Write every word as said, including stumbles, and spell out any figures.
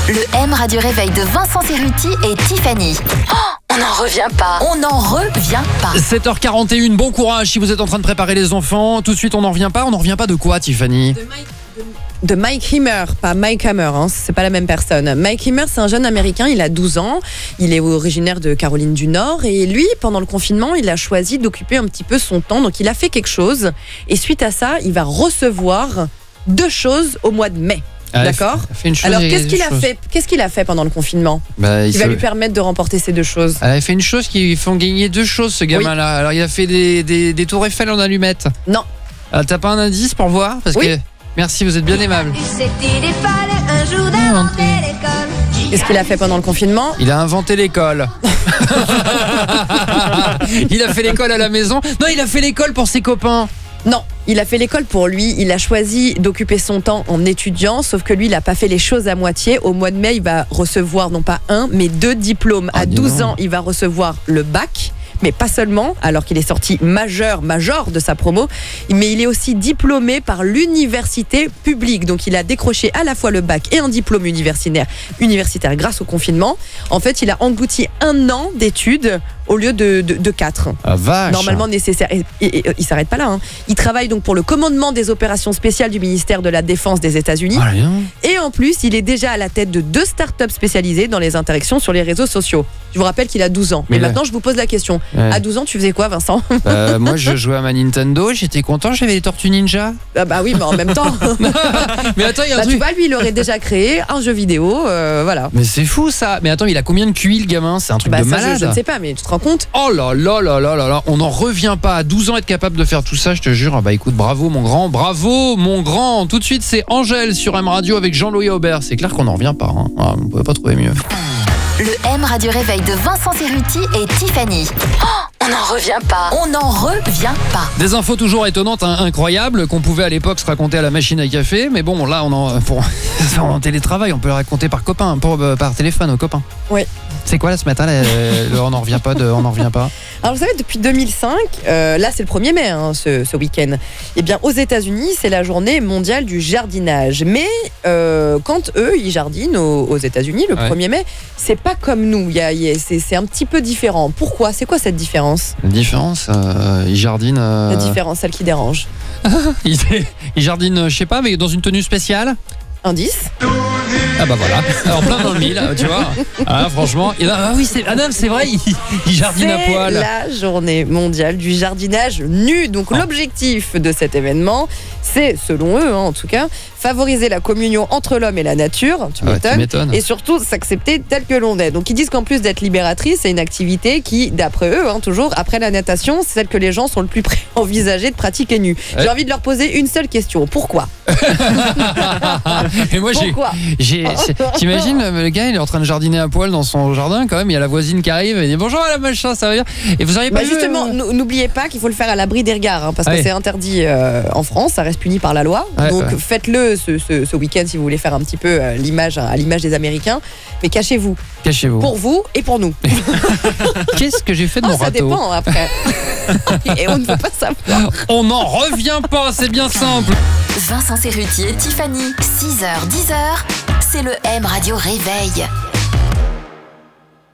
Le M Radio Réveil de Vincent Cerruti et Tiffany. Oh, on n'en revient pas. On n'en revient pas. sept heures quarante et un, bon courage si vous êtes en train de préparer les enfants. Tout de suite, on n'en revient pas. On n'en revient pas de quoi, Tiffany ? De Mike, de, de Mike Hammer, pas Mike Hammer, hein, c'est pas la même personne. Mike Hammer, c'est un jeune américain, il a douze ans, il est originaire de Caroline du Nord et lui, pendant le confinement, il a choisi d'occuper un petit peu son temps, donc il a fait quelque chose et suite à ça, il va recevoir deux choses au mois de mai. Ah, D'accord. fait une chose, Alors il y a qu'est-ce des qu'il a choses. fait Qu'est-ce qu'il a fait pendant le confinement Bah, il qui va se- lui permettre de remporter ces deux choses? Elle a fait une chose qui lui font gagner deux choses, ce gamin-là. Alors, il a fait des, des, des tours Eiffel en allumettes. Non. Alors, t'as pas un indice pour voir Parce Oui. que... Merci, vous êtes bien aimable. Qu'est-ce qu'il a fait pendant le confinement? Il a inventé l'école. Il a fait l'école à la maison. Non, il a fait l'école pour ses copains. Non, il a fait l'école pour lui, il a choisi d'occuper son temps en étudiant, sauf que lui, il n'a pas fait les choses à moitié. Au mois de mai, il va recevoir non pas un, mais deux diplômes. Ah, à dis douze donc. ans, il va recevoir le bac, mais pas seulement, alors qu'il est sorti majeur, major de sa promo, mais il est aussi diplômé par l'université publique. Donc il a décroché à la fois le bac et un diplôme universitaire, universitaire grâce au confinement. En fait, il a englouti un an d'études au lieu de, de, de quatre. Ah, vache. Normalement nécessaire. Et, et- et- il s'arrête pas là. hein. Il travaille donc pour le commandement des opérations spéciales du ministère de la Défense des États-Unis. Ah, rien. Et en plus, il est déjà à la tête de deux startups spécialisées dans les interactions sur les réseaux sociaux. Je vous rappelle qu'il a douze ans. Mais Et là- maintenant, je vous pose la question. Ouais. À douze ans, tu faisais quoi, Vincent? Euh, moi, je jouais à ma Nintendo, j'étais content, j'avais les Tortues Ninja. Ah bah oui, mais en même temps. Mais attends, il y a un Bah, tu truc. vois, lui, il aurait déjà créé un jeu vidéo. euh, voilà. Mais c'est fou ça. Mais attends, il a combien de Q I le gamin? C'est un truc Bah, de ça, malade. je, je ne sais pas, mais tu te rends compte? Oh là là là là là là, on n'en revient pas. À douze ans être capable de faire tout ça, je te jure. Ah bah écoute, bravo mon grand, bravo mon grand. Tout de suite, c'est Angèle sur M Radio avec Jean-Louis Aubert. C'est clair qu'on n'en revient pas. Hein. Ah, on pouvait pas trouver mieux. Le M Radio Réveil de Vincent Cerruti et Tiffany. Oh, on n'en revient pas. On n'en revient pas. Des infos toujours étonnantes, hein, incroyables, qu'on pouvait à l'époque se raconter à la machine à café. Mais bon, là, on en, pour, en télétravail, on peut le raconter par copain, pour, euh, par téléphone aux copains. Oui. C'est quoi là ce matin là, euh, le on n'en revient pas de on n'en revient pas. Alors vous savez, depuis deux mille cinq, euh, là c'est le premier mai hein, ce, ce week-end, eh bien aux États-Unis c'est la journée mondiale du jardinage. Mais euh, quand eux ils jardinent aux, aux États-Unis le Ouais. premier mai, c'est pas comme nous, il y a, il y a- c'est, c'est un petit peu différent. Pourquoi? C'est quoi cette différence? La différence, euh, ils jardinent. euh, La différence, celle qui dérange. ils, ils jardinent, je sais pas, mais dans une tenue spéciale. Indice? Ah bah voilà, en plein dans le mille, tu vois. Ah franchement, et là, ah oui, c'est Adam, c'est vrai, il, il jardine à C'est poil. la journée mondiale du jardinage nu. Donc Oh. l'objectif de cet événement, c'est, selon eux hein, en tout cas, favoriser la communion entre l'homme et la nature. Tu Ah ouais, m'étonnes. tu m'étonnes. Et surtout s'accepter tel que l'on est. Donc ils disent qu'en plus d'être libératrice, c'est une activité qui, d'après eux, hein, toujours après la natation, c'est celle que les gens sont le plus prêts à envisager de pratiquer nu. Ouais. J'ai envie de leur poser une seule question. Pourquoi? Et moi j'ai, Pourquoi? j'ai, c'est- t'imagines le gars, il est en train de jardiner à poil dans son jardin quand même. Il y a la voisine qui arrive et dit bonjour madame machin, ça va bien. Et vous auriez pas Bah vu, justement, euh, n- n'oubliez pas qu'il faut le faire à l'abri des regards, hein, parce que Ouais. c'est interdit euh, en France, ça reste puni par la loi. Ouais, Donc ouais. faites-le ce, ce- ce week-end si vous voulez faire un petit peu euh, l'image à l'image des Américains, mais cachez-vous cachez-vous. pour vous et pour nous. Qu'est-ce que j'ai fait de Oh, mon ça râteau? dépend après. Et on ne veut pas savoir. On n'en revient pas, c'est bien simple. Vincent Cerruti et Tiffany. six heures, dix heures. C'est le M Radio Réveil.